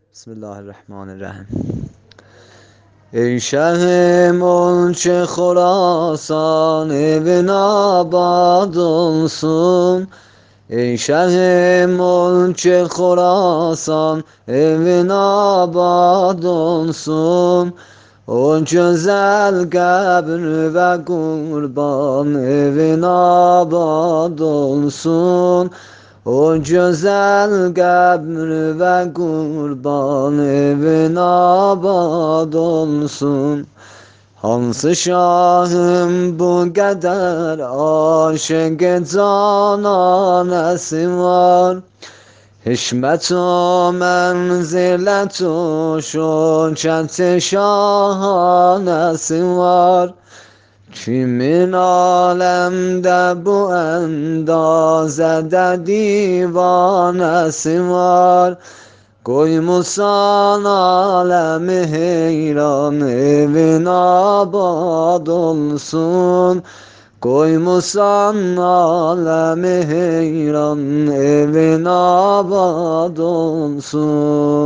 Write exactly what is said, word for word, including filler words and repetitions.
Bismillahirrahmanirrahim. Ey şehim ol ki Khorasan evin abad olsun. Ey şehim ol ki Khorasan evin abad olsun. O güzel kabr ve kurban evin abad olsun. O güzel kabr ve kurban evin abad olsun. Hansı şahım bu kadar aşık cananesi var? Hikmet o menzilet o şöhret şahanesi var. Kimin alemde bu endazede divanesi var? Koymusan alemi heyran evin abad olsun. Koymusan alemi heyran evin abad olsun.